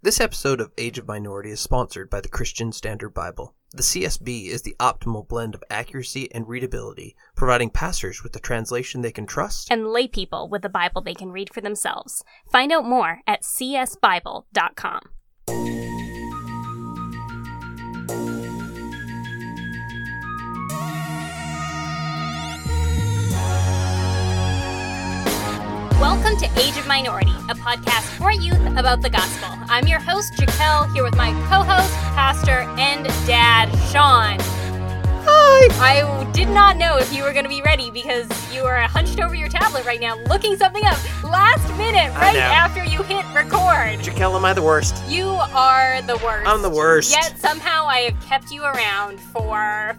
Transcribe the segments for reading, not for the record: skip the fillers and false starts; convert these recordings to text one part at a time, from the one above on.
This episode of Age of Minority is sponsored by the Christian Standard Bible. The CSB is the optimal blend of accuracy and readability, providing pastors with a translation they can trust and lay people with a Bible they can read for themselves. Find out more at csbible.com. Welcome to Age of Minority, a podcast for youth about the gospel. I'm your host, Jaquel, here with my co-host, pastor, and dad, Sean. Hi! I did not know if you were going to be ready because you are hunched over your tablet right now looking something up last minute right after you hit record. Jaquel, am I the worst? You are the worst. I'm the worst. Yet somehow I have kept you around for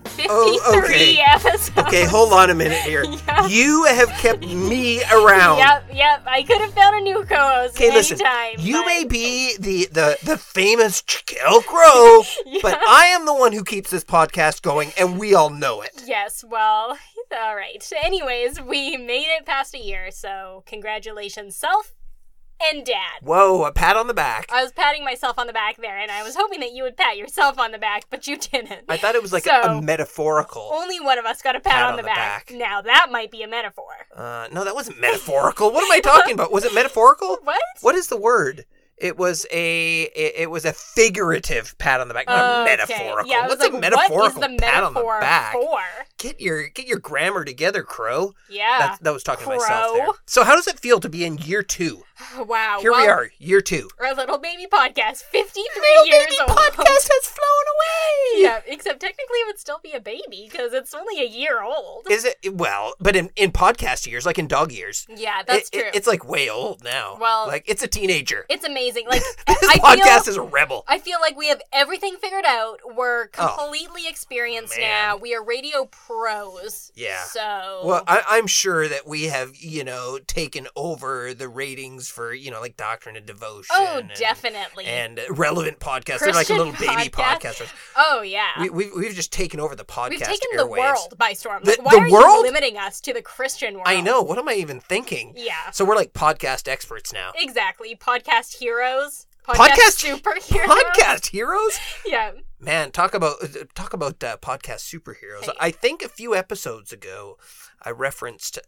53 episodes. Okay, hold on a minute here. Yep. You have kept me around. Yep. I could have found a new co-host anytime. Listen, you may be the famous Jaquel Crow, but I am the one who keeps this podcast going, and we all know it. Yes, well, all right. Anyways, we made it past a year, so congratulations, self and dad. Whoa, a pat on the back. I was patting myself on the back there, and I was hoping that you would pat yourself on the back, but you didn't. I thought it was like a metaphorical. Only one of us got a pat on the back. Now, that might be a metaphor. No, that wasn't metaphorical. What am I talking about? Was it metaphorical? What? What is the word? It was a figurative pat on the back, not metaphorical. Yeah, What's like, a metaphorical what is the pat on the metaphor back? For? Get your grammar together, Crow. Yeah. That was talking to myself there. So how does it feel to be in year 2? Wow. Here we are, year 2. Our little baby podcast, 53 little years baby old. podcast has flown away. Yeah, except technically it would still be a baby because it's only a year old. Is it? Well, but in podcast years, like in dog years. Yeah, that's true. It's like way old now. Well, like it's a teenager. It's amazing. Like this podcast is a rebel. I feel like we have everything figured out. We're completely experienced now. We are radio pros. Yeah. So. Well, I'm sure that we have, taken over the ratings for, like Doctrine and Devotion. Oh, definitely. And relevant podcasts. Christian They're like a little baby podcast. Oh, yeah. We've just taken over the podcast. We've taken airwaves. the world by storm. Like, why are world? you limiting us to the Christian world? I know. What am I even thinking? Yeah. So we're like podcast experts now. Exactly. Podcast heroes. Podcast superheroes. Podcast heroes? Yeah. Man, talk about podcast superheroes. Hey. I think a few episodes ago, I referenced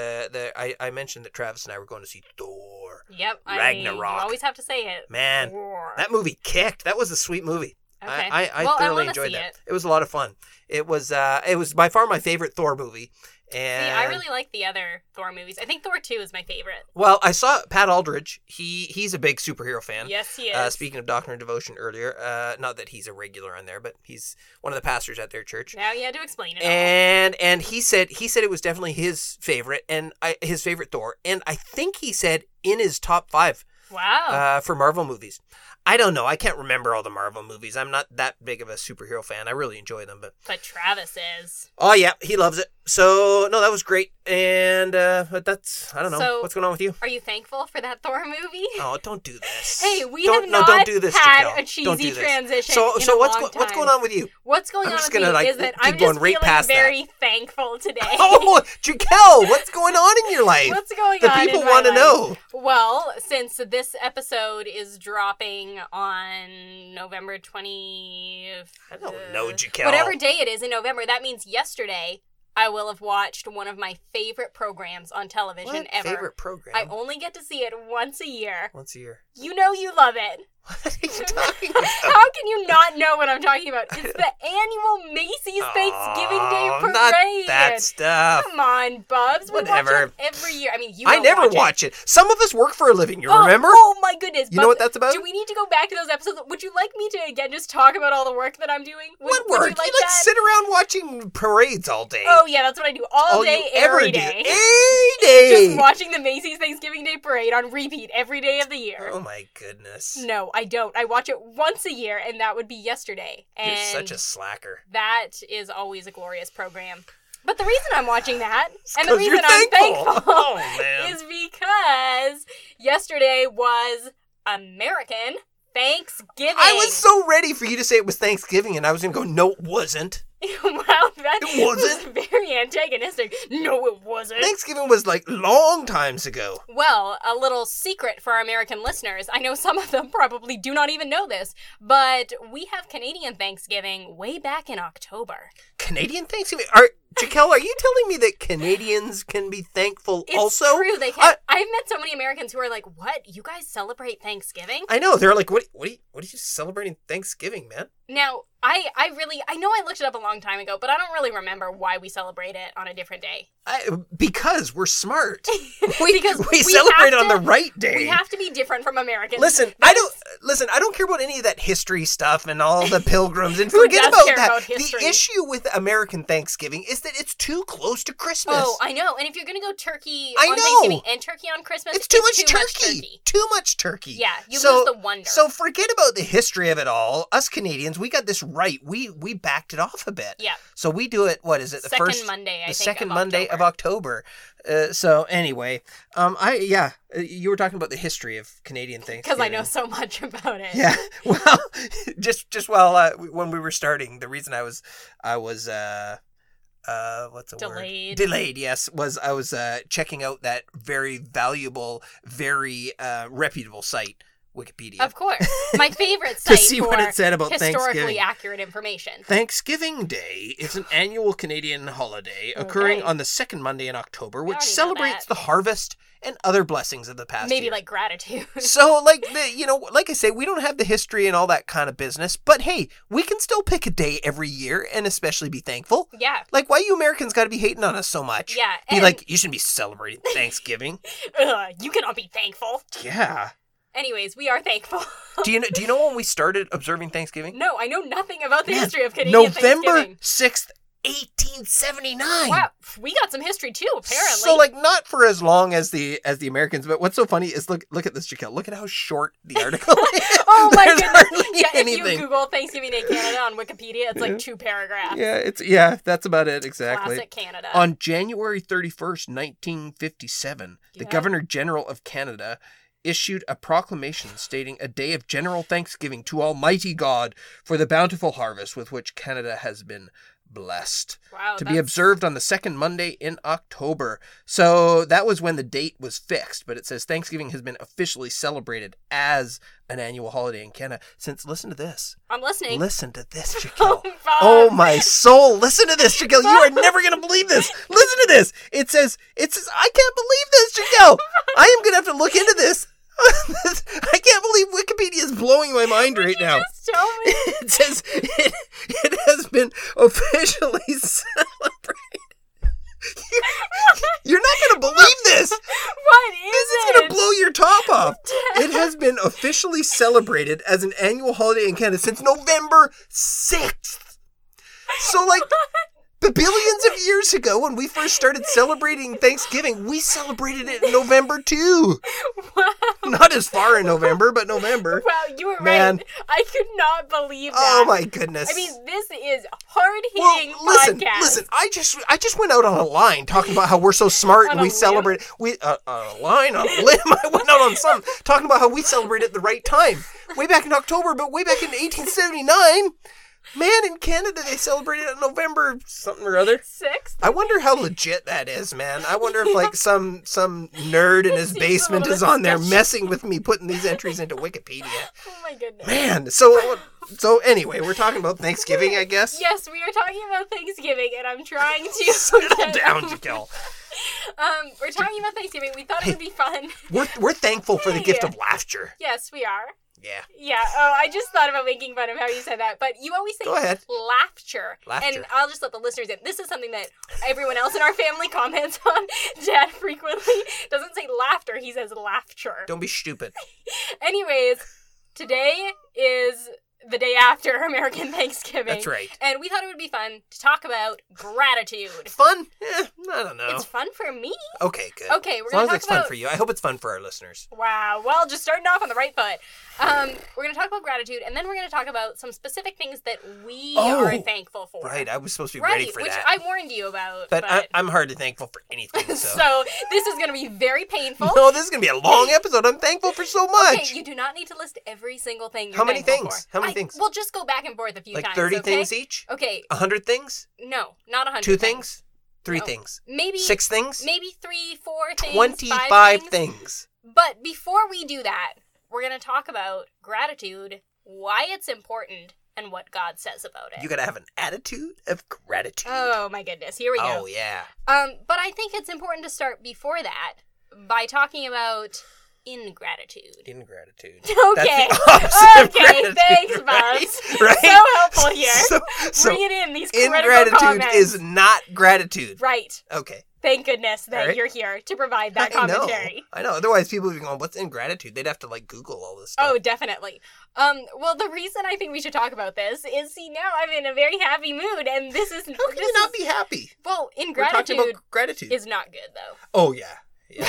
I mentioned that Travis and I were going to see Thor. Yep. Ragnarok. You always have to say it. Man, Thor. That movie kicked. That was a sweet movie. Okay. I thoroughly enjoyed that. It was a lot of fun. It was by far my favorite Thor movie. And see, I really like the other Thor movies. I think Thor 2 is my favorite. Well, I saw Pat Aldridge. He's a big superhero fan. Yes, he is. Speaking of Doctrine and Devotion earlier, not that he's a regular on there, but he's one of the pastors at their church. Now you had to explain it. And he said it was definitely his favorite and his favorite Thor, and I think he said in his top 5. Wow. For Marvel movies. I don't know. I can't remember all the Marvel movies. I'm not that big of a superhero fan. I really enjoy them, but Travis is. Oh yeah, he loves it. So no, that was great. And but that's I don't know. So, what's going on with you? Are you thankful for that Thor movie? Oh, don't do this. Hey, don't do this, had Jaquel. a cheesy transition. So what's going on with you? What's going on with me is that I'm going just right feeling very thankful today. Oh, Jaquel, what's going on in your life? What's going on? The people want to know. Well, since this episode is dropping on November 20th, I don't know, Jaquel. Whatever day it is in November, that means yesterday I will have watched one of my favorite programs on television ever. Favorite program? I only get to see it once a year. Once a year. You know you love it. What are you talking about? How can you not know what I'm talking about? It's the annual Macy's Thanksgiving Day Parade. Not that stuff. Come on, Bubs. Whatever. We watch it every year. I mean, I never watch it. Some of us work for a living, you remember? Oh my goodness. You know what that's about? Do we need to go back to those episodes? Would you like me to, again, just talk about all the work that I'm doing? What work? Would you like that? Sit around watching parades all day. Oh, yeah, that's what I do. All day, every day. Every day. Just watching the Macy's Thanksgiving Day Parade on repeat every day of the year. Oh my goodness. No, I don't. I watch it once a year, and that would be yesterday. And you're such a slacker. That is always a glorious program. But the reason I'm watching that, and the reason you're I'm thankful man. is because yesterday was American Thanksgiving. I was so ready for you to say it was Thanksgiving, and I was going to go, no, it wasn't. Wow, that It wasn't. was very antagonistic. No, it wasn't. Thanksgiving was like long times ago. Well, a little secret for our American listeners. I know some of them probably do not even know this, but we have Canadian Thanksgiving way back in October. Canadian Thanksgiving? Jaquel, are you telling me that Canadians can be thankful It's also? true. They can. I've met so many Americans who are like, "What? You guys celebrate Thanksgiving?" I know. They're like, what are you celebrating Thanksgiving, man? Now, I know I looked it up a long time ago, but I don't really remember why we celebrate it on a different day. Because we're smart. Because we celebrate on the right day. We have to be different from Americans. Listen, I don't care about any of that history stuff and all the pilgrims and Who forget does about care that. about history? The issue with American Thanksgiving is that it's too close to Christmas. Oh, I know. And if you're going to go turkey I on know. Thanksgiving and turkey on Christmas, It's too much turkey. Too much turkey. Yeah, you lose the wonder. So forget about the history of it all. Us Canadians, we got this right. We backed it off a bit. Yeah. So we do it, what is it? Second Monday, I think, second of Monday of October. So anyway, you were talking about the history of Canadian Thanksgiving. Because I know so much about it. Yeah. Well, just while when we were starting, the reason I was what's the Delayed. word? Delayed, yes. I was checking out that very valuable, very reputable site, Wikipedia. Of course. My favorite site to see for what it said about historically Thanksgiving. accurate information. Thanksgiving Day is an annual Canadian holiday occurring Okay. on the second Monday in October, which already know celebrates that. the harvest and other blessings of the past Maybe year. like gratitude. So, like I say, we don't have the history and all that kind of business, but hey, we can still pick a day every year and especially be thankful. Yeah. Like, why you Americans got to be hating on us so much? Yeah. Be and- like, you shouldn't be celebrating Thanksgiving. You cannot be thankful. Yeah. Anyways, we are thankful. Do you know when we started observing Thanksgiving? No, I know nothing about the Man, history of Canadian November Thanksgiving. 6th, 1879. Wow, we got some history too, apparently. So, like, not for as long as the Americans, but what's so funny is look at this, Jaquel. Look at how short the article is. Oh my There's goodness! hardly Yeah, anything. if you Google Thanksgiving Day Canada on Wikipedia, it's like 2 paragraphs. Yeah, that's about it exactly. Classic Canada. On January 31st, 1957, the Yeah. Governor General of Canada issued a proclamation stating a day of general thanksgiving to Almighty God for the bountiful harvest with which Canada has been blessed. Wow, To be observed on the second Monday in October. So that was when the date was fixed, but it says Thanksgiving has been officially celebrated as an annual holiday in Canada since, listen to this. I'm listening. Listen to this, Jaquel. Bob. Oh my soul. Listen to this, Jaquel. You are never going to believe this. Listen to this. It says, I can't believe this, Jaquel. I am going to have to look into this. I can't believe Wikipedia is blowing my mind right now. Just tell me. It says it has been officially celebrated. You're not going to believe this. What is This is it? going to blow your top off. It has been officially celebrated as an annual holiday in Canada since November 6th. So, like, billions of years ago, when we first started celebrating Thanksgiving, we celebrated it in November, too. Wow. Not as far in November, but November. Wow, you were Man. right. I could not believe that. Oh, my goodness. I mean, this is hard-hitting podcast. Listen. I just went out on a line talking about how we're so smart On and a we limb? celebrate. On a line, on a limb. I went out on some talking about how we celebrate at the right time, way back in October, but way back in 1879. Man, in Canada they celebrated it in November something or other. 6th? I wonder how legit that is, man. I wonder if like some nerd in his Seems a basement little is on there sketchy. messing with me, putting these entries into Wikipedia. Oh my goodness. Man, so anyway, we're talking about Thanksgiving, I guess. Yes, we are talking about Thanksgiving, and I'm trying to Settle down, Jaquel. We're talking about Thanksgiving. We thought it would be fun. We're thankful for the Hey. gift of laughter. Yes, we are. Yeah. Yeah. Oh, I just thought about making fun of how you said that, but you always say Go ahead. laughter. Laughter. And I'll just let the listeners in. This is something that everyone else in our family comments on. Dad frequently doesn't say laughter; he says laughter. Don't be stupid. Anyways, today is the day after American Thanksgiving. That's right. And we thought it would be fun to talk about gratitude. Fun? I don't know. It's fun for me. Okay, good. Okay, we're as long gonna as it's talk fun about. for you. I hope it's fun for our listeners. Wow. Well, just starting off on the right foot. We're going to talk about gratitude, and then we're going to talk about some specific things that we are thankful for. Right, I was supposed to be Right, ready for which that. I warned you about. But I'm hardly thankful for anything, so. So this is going to be very painful. No, this is going to be a long episode. I'm thankful for so much. Okay, you do not need to list every single thing you're How many thankful things? for. How many many things? We'll just go back and forth a few Like times. 30 okay? things each? Okay. 100 things? No, not 100. 2 things? 3 things? Maybe 6 things? Maybe 3, 4 things. 25 5 things. But before we do that, we're going to talk about gratitude, why it's important, and what God says about it. You gotta have an attitude of gratitude. Oh my goodness, here we go. Oh yeah. But I think it's important to start before that by talking about ingratitude. Ingratitude. Okay. That's the opposite of gratitude, Thanks, right? Bubs. Right? So helpful here. So Bring it in, these critical ingratitude comments. is not gratitude. Right. Okay. Thank goodness that Right. you're here to provide that I know. commentary. I know. Otherwise, people would be going, "What's ingratitude?" They'd have to like Google all this stuff. Oh, definitely. Well, the reason I think we should talk about this is, see, now I'm in a very happy mood, and this is... How can you not be happy? Well, We're ingratitude talking about gratitude. is not good, though. Oh yeah. Yeah.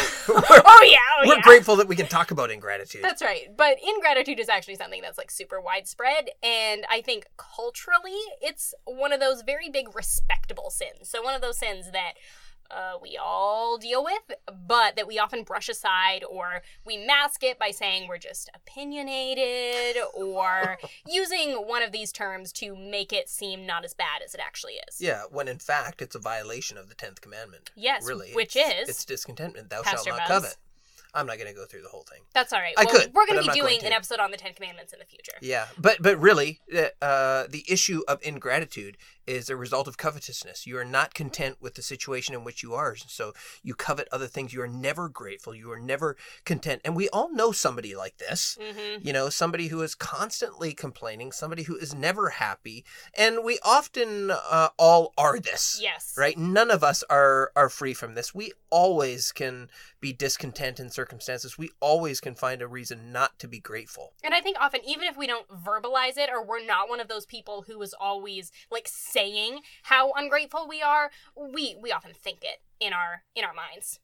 We're We're grateful that we can talk about ingratitude. That's right. But ingratitude is actually something that's like super widespread. And I think culturally, it's one of those very big respectable sins. So one of those sins that we all deal with, but that we often brush aside, or we mask it by saying we're just opinionated, or using one of these terms to make it seem not as bad as it actually is. Yeah, when in fact it's a violation of the 10th commandment. Yes, really, which it's, is... It's discontentment. Thou Pastor shalt not Buzz. covet. I'm not going to go through the whole thing. That's all right. I could, We're but going I'm to not be going doing to. an episode on the 10 Commandments in the but Yeah, but really, the issue of ingratitude is a result of covetousness. You are not content with the situation in which you are, so you covet other things. You are never grateful. You are never content. And we all know somebody like this. Mm-hmm. You know, somebody who is constantly complaining, somebody who is never happy. And we often all are this. Yes. Right? None of us are free from this. We always can be discontent in circumstances. We always can find a reason not to be grateful. And I think often, even if we don't verbalize it, or we're not one of those people who is always like saying how ungrateful we are, we often think it in our minds.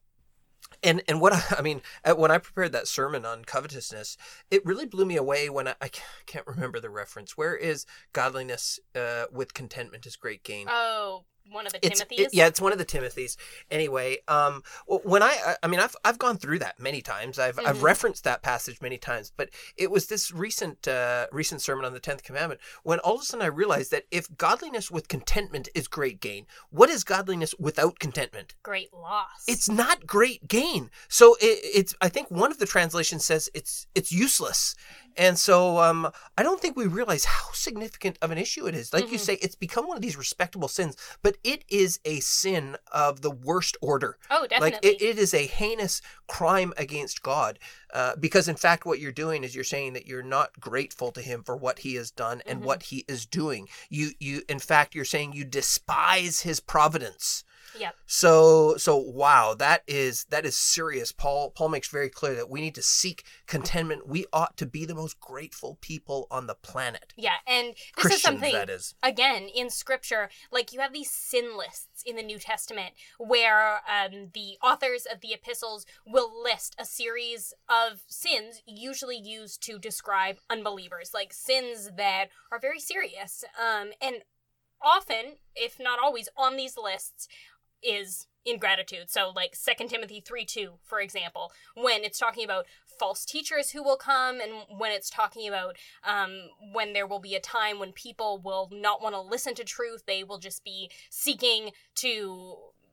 And what I mean, when I prepared that sermon on covetousness, it really blew me away when I can't remember the reference. Where is godliness with contentment is great gain? Oh, one of the Timothys? It's one of the Timothys. Anyway, when I've gone through that many times. I've referenced that passage many times, but it was this recent sermon on the 10th commandment when all of a sudden I realized that if godliness with contentment is great gain, what is godliness without contentment? Great loss. It's not great gain. So it's I think one of the translations says it's useless. And so I don't think we realize how significant of an issue it is. Like you say, it's become one of these respectable sins, but it is a sin of the worst order. Oh, definitely. Like it is a heinous crime against God because, in fact, what you're doing is you're saying that you're not grateful to him for what he has done and what he is doing. You in fact, you're saying you despise his providence. Yep. So wow, that is serious. Paul makes very clear that we need to seek contentment. We ought to be the most grateful people on the planet. Yeah, and this Christians, is something, that is. Again, in Scripture, like you have these sin lists in the New Testament where the authors of the epistles will list a series of sins usually used to describe unbelievers, like sins that are very serious. And often, if not always, on these lists is ingratitude. So like 2 Timothy 3:2, for example, when it's talking about false teachers who will come, and when it's talking about when there will be a time when people will not want to listen to truth, they will just be seeking to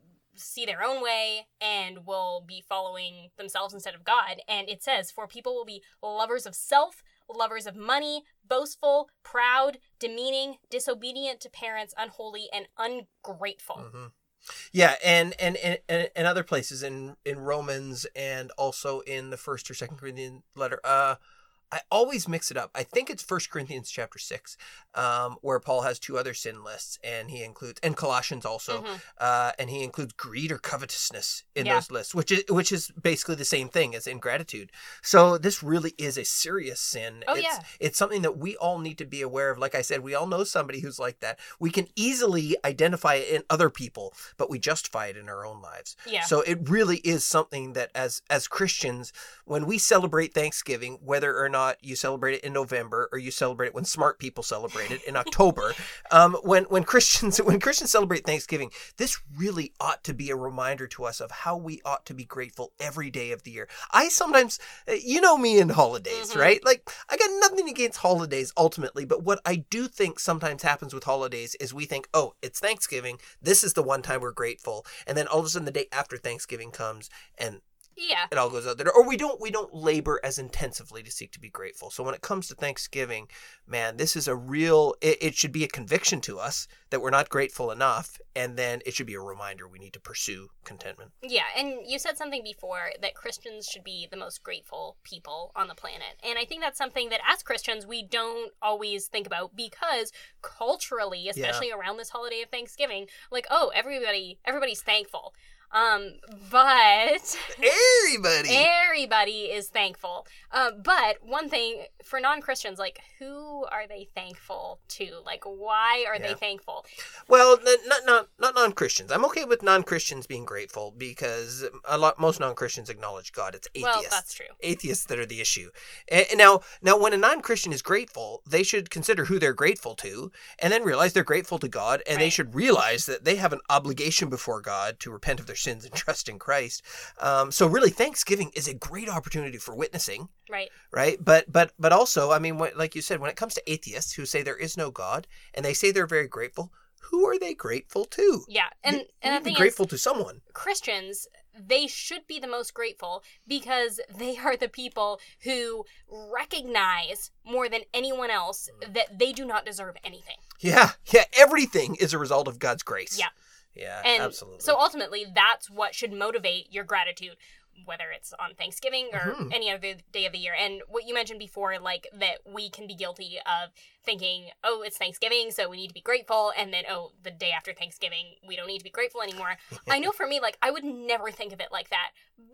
see their own way and will be following themselves instead of God. And it says, for people will be lovers of self, lovers of money, boastful, proud, demeaning, disobedient to parents, unholy, and ungrateful. Mm-hmm. Yeah, and other places in Romans and also in the 1st or 2nd Corinthians letter. I always mix it up. I think it's 1 Corinthians chapter 6, where Paul has 2 other sin lists, and he includes, and Colossians also, and he includes greed or covetousness in those lists, which is basically the same thing as ingratitude. So this really is a serious sin. It's something that we all need to be aware of. Like I said, we all know somebody who's like that. We can easily identify it in other people, but we justify it in our own lives. Yeah. So it really is something that as Christians, when we celebrate Thanksgiving, whether or not you celebrate it in November or you celebrate it when smart people celebrate it in October, when Christians celebrate Thanksgiving, this really ought to be a reminder to us of how we ought to be grateful every day of the year. I sometimes, you know me in holidays, right? Like, I got nothing against holidays ultimately, but what I do think sometimes happens with holidays is we think, oh, it's Thanksgiving, this is the one time we're grateful, and then all of a sudden the day after Thanksgiving comes and it all goes out there. Or we don't labor as intensively to seek to be grateful. So when it comes to Thanksgiving, man, this is a real, it should be a conviction to us that we're not grateful enough. And then it should be a reminder we need to pursue contentment. Yeah, and you said something before that Christians should be the most grateful people on the planet. And I think that's something that as Christians we don't always think about because culturally, especially around this holiday of Thanksgiving, like, oh, everybody's thankful. But everybody is thankful. But one thing for non-Christians, like, who are they thankful to? Like, why are they thankful? Well, not non-Christians. I'm okay with non-Christians being grateful because most non-Christians acknowledge God. It's atheists. Well, that's true. Atheists that are the issue. And now when a non-Christian is grateful, they should consider who they're grateful to and then realize they're grateful to God, and they should realize that they have an obligation before God to repent of their sins and trust in Christ. So really, Thanksgiving is a great opportunity for witnessing. Right. But also, I mean, like you said, when it comes to atheists who say there is no God and they say they're very grateful, who are they grateful to? Yeah, and the thing grateful is, to someone. Christians, they should be the most grateful because they are the people who recognize more than anyone else that they do not deserve anything. Yeah, everything is a result of God's grace. Yeah, and absolutely. So ultimately, that's what should motivate your gratitude, whether it's on Thanksgiving or any other day of the year. And what you mentioned before, like, that we can be guilty of thinking, oh, it's Thanksgiving, so we need to be grateful, and then, oh, the day after Thanksgiving, we don't need to be grateful anymore. I know for me, like, I would never think of it like that.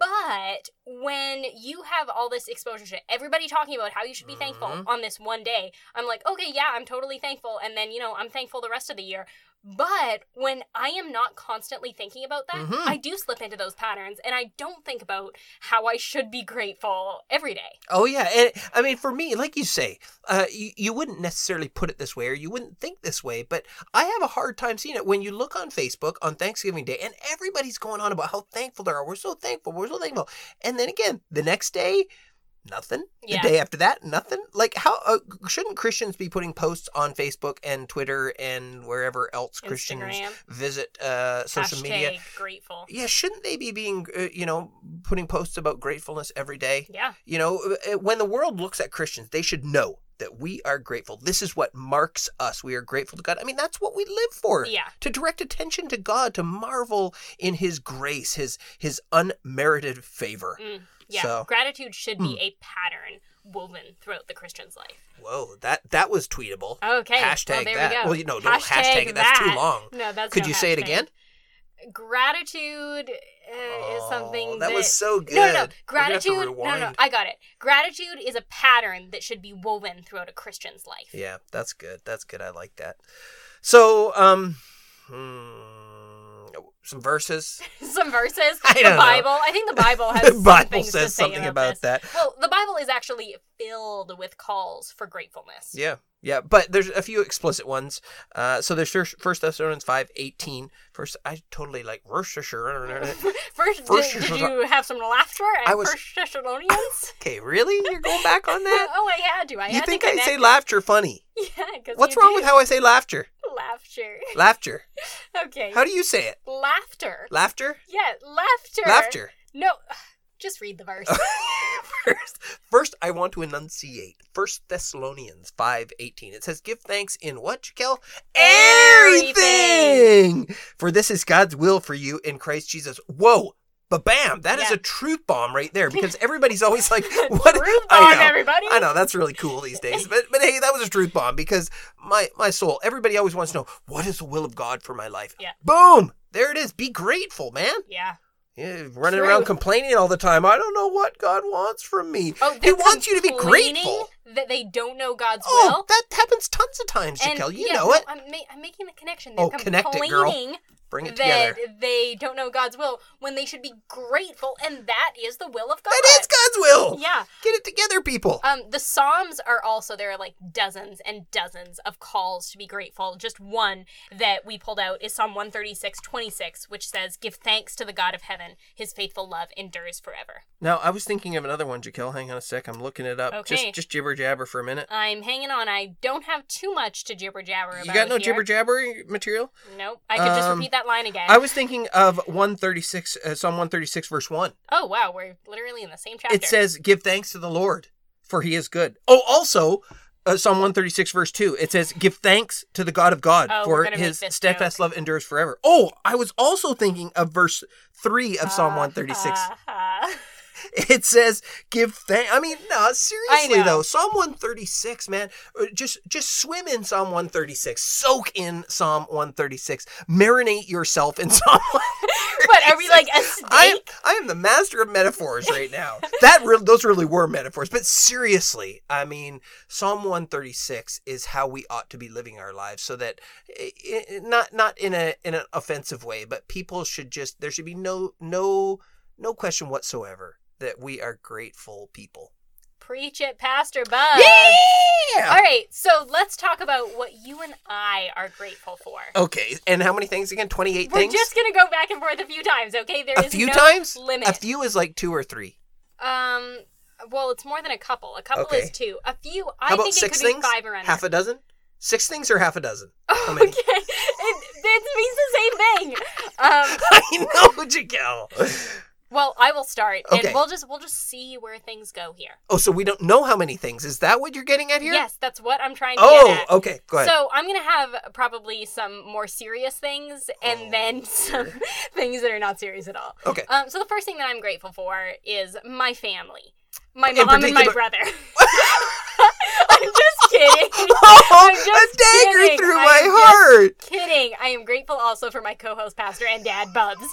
But when you have all this exposure to everybody talking about how you should be thankful on this one day, I'm like, okay, yeah, I'm totally thankful, and then, I'm thankful the rest of the year. But when I am not constantly thinking about that, I do slip into those patterns, and I don't think about how I should be grateful every day. Oh, yeah. And I mean, for me, like you say, you wouldn't necessarily put it this way, or you wouldn't think this way, but I have a hard time seeing it when you look on Facebook on Thanksgiving Day, and everybody's going on about how thankful they are. We're so thankful. And then again, the next day, nothing. The day after that, nothing. Like, how shouldn't Christians be putting posts on Facebook and Twitter and wherever else Christians visit social media? Grateful. Yeah, shouldn't they be being, putting posts about gratefulness every day? Yeah. When the world looks at Christians, they should know that we are grateful. This is what marks us. We are grateful to God. I mean, that's what we live for. Yeah. To direct attention to God, to marvel in His grace, His unmerited favor. Yeah, so, gratitude should be a pattern woven throughout the Christian's life. Whoa, that was tweetable. Okay. Hashtag there that. We go. Well, don't hashtag it. That's too long. No, that's Could you say it again? Gratitude is something that was so good. No. Gratitude. No. I got it. Gratitude is a pattern that should be woven throughout a Christian's life. Yeah, that's good. I like that. So, some verses. The Bible. Know. I think the Bible has the Bible says to say something about that. Well, the Bible is actually filled with calls for gratefulness. Yeah, but there's a few explicit ones. So there's 1 Thessalonians 5:18. First, I totally like First, did you have some laughter at 1 Thessalonians? Okay, really? You're going back on that? Oh, I had to. You think I say laughter funny? Yeah, because what's wrong with how I say laughter? Laughter. Okay. How do you say it? Laughter. Laughter? Yeah, laughter. Laughter. No, just read the verse. First, I want to enunciate 1 Thessalonians 5:18. It says, give thanks in what, Jaquel? Everything! For this is God's will for you in Christ Jesus. Whoa! Ba-bam! That is a truth bomb right there, because everybody's always like, what? Truth bomb, everybody! I know, that's really cool these days. But hey, that was a truth bomb, because my soul, everybody always wants to know, what is the will of God for my life? Yeah. Boom! There it is. Be grateful, man. Yeah. Running around complaining all the time. I don't know what God wants from me. Oh, He wants you to be grateful. That they don't know God's will. Oh, that happens tons of times, Jaquel. You know it. I'm making the connection. They're complaining connect it, girl. Bring it together. They don't know God's will when they should be grateful, and that is the will of God. That is God's will. Yeah. Get it together, people. The Psalms are also, there are like dozens and dozens of calls to be grateful. Just one that we pulled out is Psalm 136:26, which says, "Give thanks to the God of heaven. His faithful love endures forever." Now, I was thinking of another one, Jaquel. Hang on a sec. I'm looking it up. Okay. Just jibber jabber for a minute. I'm hanging on. I don't have too much to jibber jabber about. You got no here. jibber jabber material? Nope. I could just repeat that line again. I was thinking of Psalm 136, verse 1. Oh, wow. We're literally in the same chapter. It says, "Give thanks to the Lord, for he is good." Oh, also, Psalm 136, verse 2. It says, "Give thanks to the God of God, for his steadfast love endures forever." Oh, I was also thinking of verse 3 of Psalm 136. It says, "Give thanks." I mean, no, seriously though, Psalm 136, man, just swim in Psalm 136, soak in Psalm 136, marinate yourself in Psalm 136. What, are we like a snake? I am the master of metaphors right now. Those really were metaphors, but seriously, I mean, Psalm 136 is how we ought to be living our lives, so that not in an offensive way, but people should there should be no question whatsoever that we are grateful people. Preach it, Pastor Buzz. Yeah! All right, so let's talk about what you and I are grateful for. Okay, and how many things again? 28 We're things? We're just going to go back and forth a few times, okay? There is no times? limit. A few is like 2 or 3. Well, it's more than a couple. A couple is 2. A few, how about think 6 it could things? be 5 or under. Half a dozen? 6 things or half a dozen? How Okay, many? it means the same thing. I know, Jaquel. Well, I will start, okay. And we'll just see where things go here. Oh, so we don't know how many things. Is that what you're getting at here? Yes, that's what I'm trying to get at. Oh, okay, go ahead. So I'm going to have probably some more serious things, and then some things that are not serious at all. Okay. So the first thing that I'm grateful for is my family. My mom and my brother. I'm just kidding. I'm just a dagger kidding. through my heart. Kidding. I am grateful also for my co-host, Pastor and Dad, Bubs.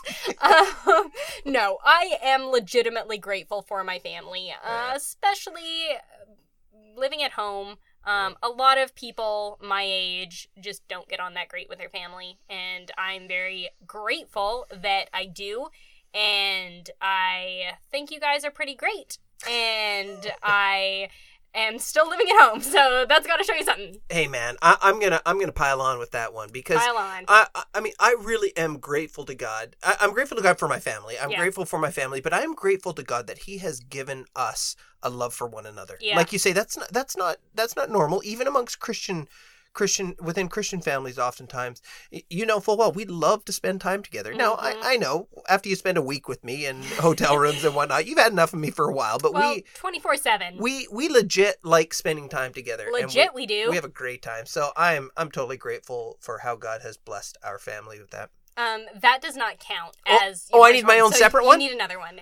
No, I am legitimately grateful for my family, especially living at home. A lot of people my age just don't get on that great with their family, and I'm very grateful that I do, and I think you guys are pretty great. And I am still living at home, so that's got to show you something. Hey, man, I'm gonna pile on with that one because pile on. I mean, I really am grateful to God. I'm grateful to God for my family. I'm grateful for my family, but I am grateful to God that He has given us a love for one another. Yeah. Like you say, that's not normal, even amongst within Christian families. Oftentimes, you know full well we love to spend time together. Now, I know after you spend a week with me in hotel rooms and whatnot, you've had enough of me for a while. But we 24/7. We legit like spending time together. Legit, we do. We have a great time. So I'm totally grateful for how God has blessed our family with that. That does not count as. I need my own separate one. You need another one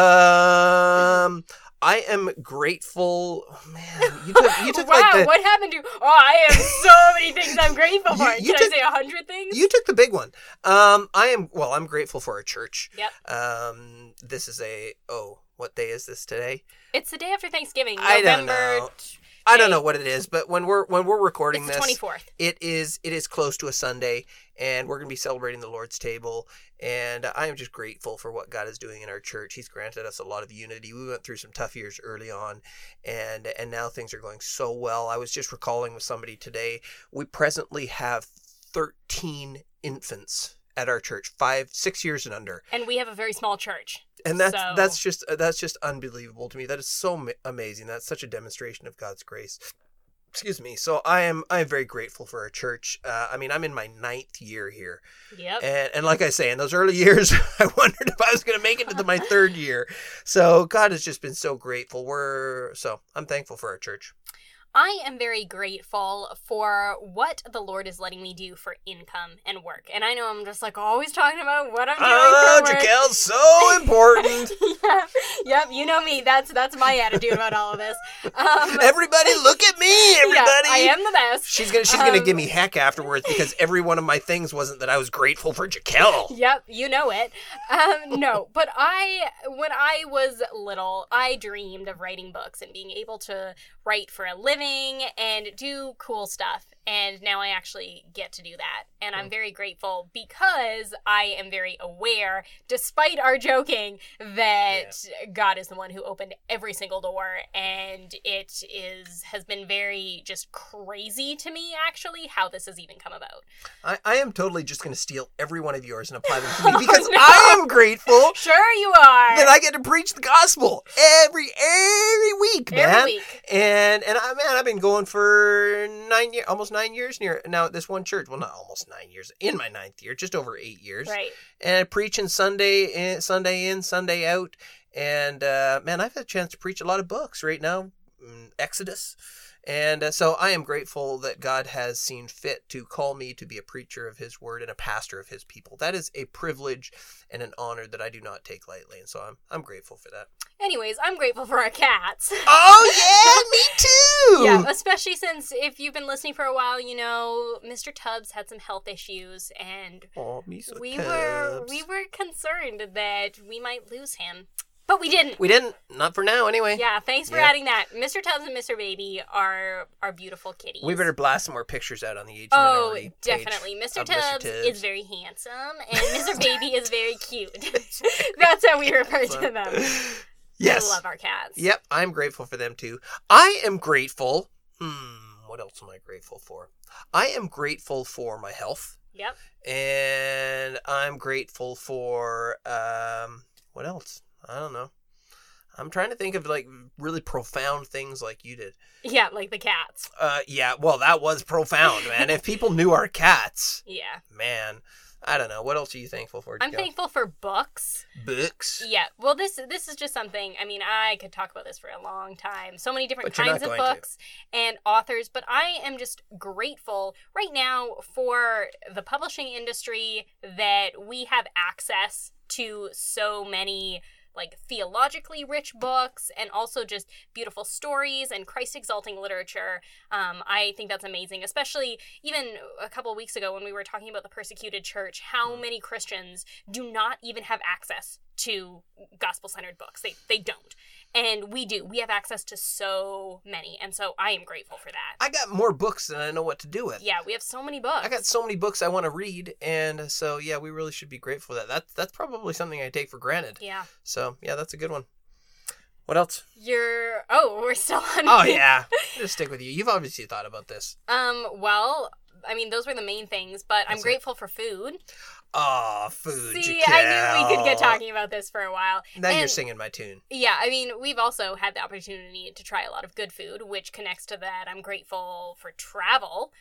now. I am grateful. Oh, man, you took wow, like what happened to? Oh, I have so many things I'm grateful for. Did I say 100 things? You took the big one. I'm grateful for a church. Yep. This is what day is this today? It's the day after Thanksgiving. I don't know. I don't know what it is, but when we're recording it's the this, 24th. It is close to a Sunday, and we're going to be celebrating the Lord's table. And I am just grateful for what God is doing in our church. He's granted us a lot of unity. We went through some tough years early on, and now things are going so well. I was just recalling with somebody today, we presently have 13 infants at our church, 5-6 years and under. And we have a very small church. And that's just unbelievable to me. That is so amazing. That's such a demonstration of God's grace. Excuse me. So I am very grateful for our church. I'm in my 9th year here. Yep. And like I say, in those early years, I wondered if I was going to make it into my 3rd year. So God has just been so grateful. So I'm thankful for our church. I am very grateful for what the Lord is letting me do for income and work. And I know I'm just like always talking about what I'm doing for work. Jaquel's so important. Yep, you know me. That's my attitude about all of this. Everybody look at me, everybody. Yeah, I am the best. She's gonna give me heck afterwards because every one of my things wasn't that I was grateful for Jaquel. Yep, you know it. No, but when I was little, I dreamed of writing books and being able to write for a living and do cool stuff. And now I actually get to do that. And I'm very grateful because I am very aware, despite our joking, that God is the one who opened every single door. And it has been very just crazy to me, actually, how this has even come about. I am totally just going to steal every one of yours and apply them to me because I am grateful. Sure you are. That I get to preach the gospel every week, man. Every week. And I've been going for almost 9 years now at this one church. Well, not almost 9 years. In my 9th year, just over 8 years. Right. And preaching Sunday in, Sunday out. And I've had a chance to preach a lot of books right now. Exodus. And so I am grateful that God has seen fit to call me to be a preacher of his word and a pastor of his people. That is a privilege and an honor that I do not take lightly. And so I'm grateful for that. Anyways, I'm grateful for our cats. Oh, yeah, me too. Yeah, especially since if you've been listening for a while, you know, Mr. Tubbs had some health issues and we were concerned that we might lose him. But we didn't. We didn't. Not for now, anyway. Yeah, thanks for adding that. Mr. Tubbs and Mr. Baby are beautiful kitties. We better blast some more pictures out on the Age of Minority page. Definitely. Mr. Tubbs is very handsome, and Mr. Baby is very cute. That's how we refer to them. Yes. I love our cats. Yep, I'm grateful for them, too. I am grateful. What else am I grateful for? I am grateful for my health. Yep. And I'm grateful for, what else? I don't know. I'm trying to think of like really profound things like you did. Yeah, like the cats. Yeah, well, that was profound, man. If people knew our cats. Yeah. Man, I don't know. What else are you thankful for? I'm thankful for books. Books? Yeah. Well, this is just something, I mean, I could talk about this for a long time. So many different kinds of books and authors, but I am just grateful right now for the publishing industry that we have access to so many like theologically rich books and also just beautiful stories and Christ-exalting literature. I think that's amazing, especially even a couple of weeks ago when we were talking about the persecuted church, how many Christians do not even have access to gospel-centered books. They don't. And we do. We have access to so many. And so I am grateful for that. I got more books than I know what to do with. Yeah, we have so many books. I got so many books I want to read. And so, yeah, we really should be grateful for that. That's probably something I take for granted. Yeah. So, yeah, that's a good one. What else? We're still on. Oh, yeah. Just stick with you. You've obviously thought about this. Well, I mean, those were the main things, but I'm grateful for food. Oh, food. See, Jaquel. I knew we could get talking about this for a while. Now you're singing my tune. Yeah, I mean, we've also had the opportunity to try a lot of good food, which connects to that. I'm grateful for travel.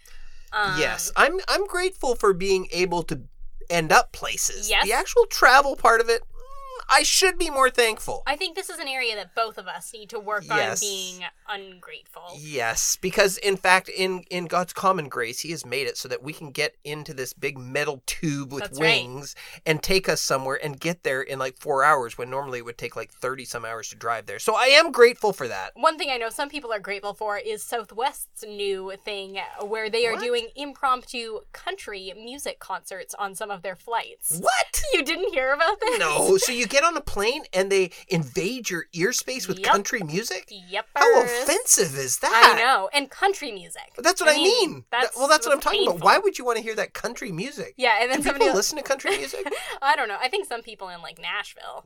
Yes, I'm grateful for being able to end up places. Yes. The actual travel part of it, I should be more thankful. I think this is an area that both of us need to work on being ungrateful. Yes, because in fact, in God's common grace, He has made it so that we can get into this big metal tube with wings and take us somewhere and get there in like 4 hours when normally it would take like 30 some hours to drive there. So I am grateful for that. One thing I know some people are grateful for is Southwest's new thing where they are doing impromptu country music concerts on some of their flights. What? You didn't hear about this? No, so you get on a plane and they invade your ear space with country music? Yep. How offensive is that? I know. And country music. That's what I mean. That's what I'm talking painful. about. Why would you want to hear that country music? Yeah, and then Do people listen to country music? I don't know. I think some people in like Nashville.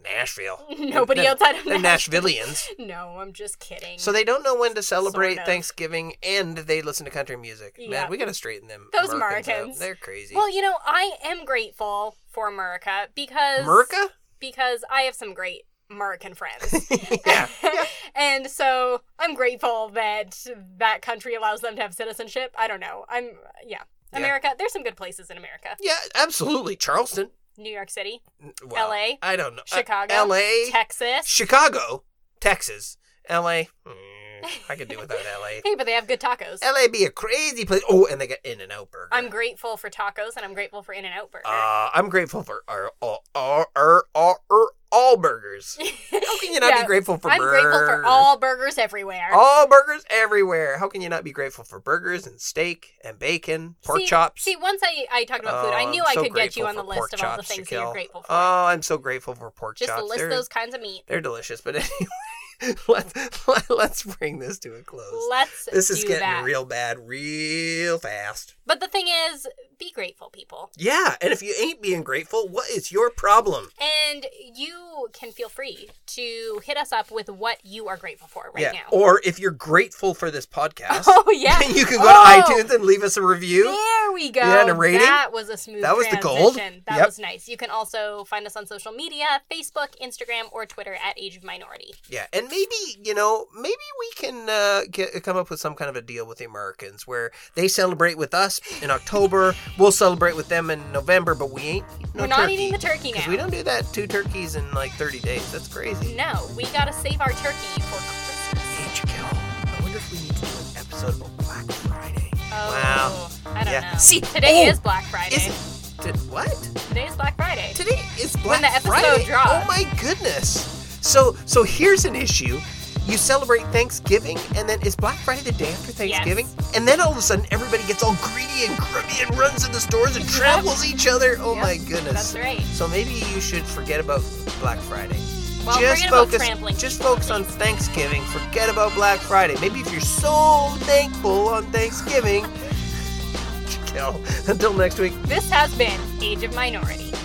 Nobody outside of Nashville. They're Nashvillians. No, I'm just kidding. So they don't know when to celebrate Thanksgiving and they listen to country music. Yeah. Man, we got to straighten them. Those Americans. They're crazy. Well, you know, I am grateful for America because... America? Because I have some great American friends. Yeah. And so I'm grateful that that country allows them to have citizenship. I don't know. America, there's some good places in America. Yeah, absolutely. Charleston. New York City. Well, LA. I don't know. Chicago. LA. Texas. Chicago. Texas. LA. I could do without LA. Hey, but they have good tacos. LA be a crazy place. Oh, and they got In-N-Out Burger. I'm grateful for tacos, and I'm grateful for In-N-Out Burger. I'm grateful for all burgers. How can you not be grateful for burgers? I'm grateful for all burgers everywhere. All burgers everywhere. How can you not be grateful for burgers and steak and bacon, pork chops? See, once I talked about food, I knew I could get you on the list of all the things that you're grateful for. Oh, I'm so grateful for pork chops. Just list those kinds of meat. They're delicious, but anyway. let's bring this to a close. This is getting real bad real fast. But the thing is, be grateful, people. Yeah, and if you ain't being grateful, what is your problem? And you can feel free to hit us up with what you are grateful for now. Or if you're grateful for this podcast, then you can go to iTunes and leave us a review. There we go. Yeah, and a rating. That was a smooth transition. That was the gold. That was nice. You can also find us on social media, Facebook, Instagram, or Twitter at Age of Minority. Yeah, and maybe we can come up with some kind of a deal with the Americans where they celebrate with us in October, we'll celebrate with them in November, but we're not eating the turkey now. Because we don't do that 2 turkeys in like 30 days. That's crazy. No, we gotta save our turkey for Christmas. Hey, Jaquel, I wonder if we need to do an episode about Black Friday. Oh, wow. I don't know. See, today is Black Friday. What? Today is Black Friday. Today is Black Friday. When the episode drops. Oh my goodness. So here's an issue. You celebrate Thanksgiving, and then is Black Friday the day after Thanksgiving? Yes. And then all of a sudden, everybody gets all greedy and grubby and runs in the stores and tramples each other. Oh my goodness. That's right. So maybe you should forget about Black Friday. Well, Just focus on Thanksgiving. Forget about Black Friday. Maybe if you're so thankful on Thanksgiving. Until next week. This has been Age of Minority.